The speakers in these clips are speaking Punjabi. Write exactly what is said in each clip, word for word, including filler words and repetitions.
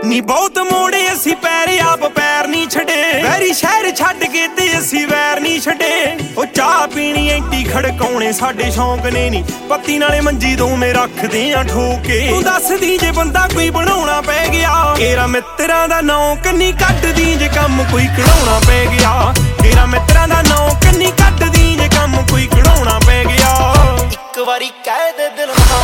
ਨੀ ਬਹੁਤ ਮੋੜੇ ਅਸੀਂ ਪੈਰ ਆਪ ਪੈਰ ਨਹੀਂ ਛੱਡੇ, ਵੈਰੀ ਸ਼ਹਿਰ ਛੱਡ ਕੇ ਤੇ ਅਸੀਂ ਵੈਰ ਨਹੀਂ ਛੱਡੇ। ਉਹ ਚਾਹ ਪੀਣੀ ਐਂਟੀ ਖੜਕਾਉਣੇ ਸਾਡੇ ਸ਼ੌਂਕ ਨੇ ਨੀ, ਪੱਤੀ ਨਾਲੇ ਮੰਜੀ ਦੋਵੇਂ ਰੱਖਦੇ ਆ ਠੋਕੇ। ਤੂੰ ਦੱਸਦੀ ਜੇ ਬੰਦਾ ਕੋਈ ਬਣਾਉਣਾ ਪੈ ਗਿਆ, ਤੇਰਾ ਮਿੱਤਰਾਂ ਦਾ ਨਾਂ ਕੰਨੀ ਕੱਢਦੀ ਜੇ ਕੰਮ ਕੋਈ ਕਢਾਉਣਾ ਪੈ ਗਿਆ। ਤੇਰਾ ਮਿੱਤਰਾਂ ਦਾ ਨਾਂ ਕੰਨੀ ਕੱਢਦੀ ਜੇ ਕੰਮ ਕੋਈ ਕਢਾਉਣਾ ਪੈ ਗਿਆ। ਇੱਕ ਵਾਰੀ ਕਹਿ ਦੇ ਦਿਲ ਨਾਲ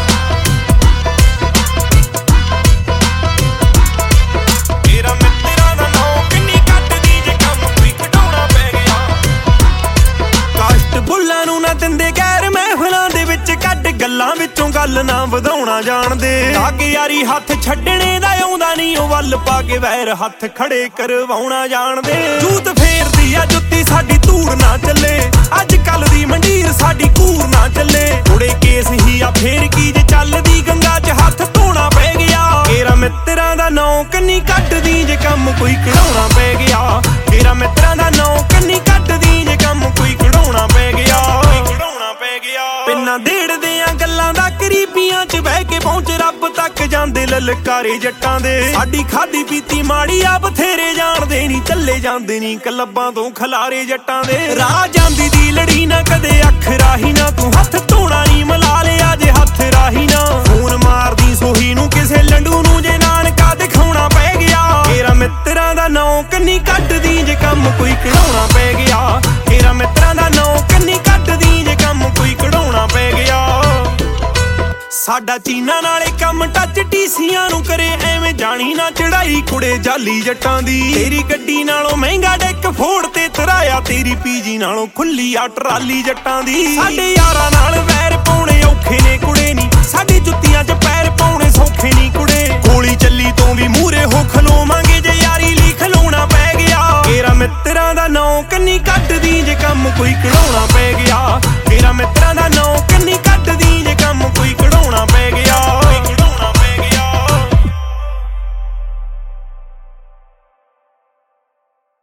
ਦਿੰਦੇ ਗੈਰ ਮਹਿਫਲਾਂ ਦੇ ਵਿੱਚ ਕੱਢ, ਗੱਲਾਂ ਵਿੱਚੋਂ ਗੱਲ ਨਾ ਵਧਾਉਣਾ ਜਾਣਦੇ। ਲਾਗੇ ਯਾਰੀ ਹੱਥ ਛੱਡਣੇ ਦਾ ਆਉਂਦਾ ਨਹੀਂ, ਉਹ ਵੱਲ ਪਾ ਕੇ ਵੈਰ ਹੱਥ ਖੜੇ ਕਰਵਾਉਣਾ ਜਾਣਦੇ। ਜੂਤ ਫੇਰਦੀ ਆ ਜੁੱਤੀ ਸਾਡੀ ਧੂੜ ਨਾ ਚੱਲੇ, ਅੱਜ ਕੱਲ ਦੀ ਮੰਡੀਰ ਸਾਡੀ ਕੂਰ ਨਾ ਚੱਲੇ। ਥੋੜੇ ਕੇਸ ਹੀ ਆ ਫੇਰ ਕੀ ਜੇ ਚੱਲਦੀ ਗੰਗਾ 'ਚ ਹੱਥ ਧੋਣਾ ਪੈ ਗਿਆ। ਤੇਰਾ ਮਿੱਤਰਾਂ ਦਾ ਨਾਂ ਕੰਨੀ ਕੱਢਦੀ ਜੇ ਕੰਮ ਕੋਈ ਕਢਾਉਣਾ ਪੈ ਗਿਆ। ਤੇਰਾ ਮਿੱਤਰਾਂ ਦਾ ਨਾਂ ਕੰਨੀ ਕੱਢਦੀ ਜੇ ਕੰਮ ਕੋਈ ਕਢਾਉਣਾ ਪੈ ਗਿਆ। ਪਿੰਨਾ ਦੇੜਦੇ ਆ ਗੱਲਾਂ ਦਾ ਕਰੀਬੀਆਂ 'ਚ ਬਹਿ ਕੇ ਪਹੁੰਚ ਰੱਬ ਤੱਕ ਜਾਂਦੇ ਲਲਕਾਰੇ ਜੱਟਾਂ ਦੇ। ਸਾਡੀ ਖਾਦੀ ਪੀਤੀ ਮਾੜੀ ਆ ਬਥੇਰੇ ਜਾਣਦੇ ਨੀ, ਚੱਲੇ ਜਾਂਦੇ ਨੀ ਕਲੱਬਾਂ ਤੋਂ ਖਲਾਰੇ ਜੱਟਾਂ ਦੇ। ਰਾਹ ਜਾਂਦੀ ਦੀ ਲੜੀ ਨਾ ਕਦੇ ਅੱਖ ਰਾਹੀ ਨਾ, ਤੂੰ ਹੱਥ ਧੋਣਾ ਨੀ ਮਿਲਾ ਲਿਆ ਜੇ ਹੱਥ ਰਾਹੀ ਨਾ। ਫੋਨ ਮਾਰਦੀ ਸੋਹੀ ਨੂੰ ਕਿਸੇ ਲੰਡੂ ਨੂੰ ਜੇ ਨਾਨਕਾ ਦਿਖਾਉਣਾ ਪੈ ਗਿਆ। ਤੇਰਾ ਮਿੱਤਰਾਂ ਦਾ ਨਾਂ ਕੰਨੀ ਕੱਢਦੀ ਜੇ ਕੰਮ ਕੋਈ ਕਢਾਉਣਾ ਪੈ ਗਿਆ। ਤੇਰਾ ਮਿੱਤਰਾਂ ਦਾ ਨਾਂ ਕੰਨੀ ਕੱਢਦੀ ਜੇ ਕੰਮ ਕੋਈ ਕਢਾਉਣਾ ਪੈ ਗਿਆ। ਸਾਡਾ ਚੀਨਾ ਨਾਲੇ ਕੰਮ ਟੱਚ ਟੀਸੀਆਂ ਨੂੰ ਕਰੇ, ਐਵੇਂ ਜਾਣੀ ਨਾ ਚੜਾਈ ਕੁੜੇ ਜਾਲੀ ਜੱਟਾਂ ਦੀ। ਤੇਰੀ ਗੱਡੀ ਨਾਲੋਂ ਮਹਿੰਗਾ ਡੈਕ ਫੋੜ ਤੇ ਤਰਾਇਆ, ਤੇਰੀ ਪੀਜੀ ਨਾਲੋਂ ਖੁੱਲੀ ਆ ਟਰਾਲੀ ਜੱਟਾਂ ਦੀ। ਸਾਡੇ ਯਾਰਾਂ ਨਾਲ ਵੈਰ ਪਾਉਣੇ ਔਖੇ ਨੇ ਕੁੜੇ ਨੀ, ਸਾਡੀ ਜੁੱਤੀਆਂ 'ਚ ਪੈਰ ਪਾਉਣੇ ਸੌਖੇ ਨੀ ਕੁੜੇ। ਗੋਲੀ ਚੱਲੀ ਤੋਂ ਵੀ ਮੂਹਰੇ ਹੋ ਖਲੋਵਾਂਗੇ ਜੇ ਯਾਰੀ ਲਈ ਖਲੋਣਾ ਪੈ ਗਿਆ। ਤੇਰਾ ਮਿੱਤਰਾਂ ਦਾ ਨਾਂ ਕੰਨੀ ਕੱਢਦੀ ਜੇ ਕੰਮ ਕੋਈ ਕਢਾਉਣਾ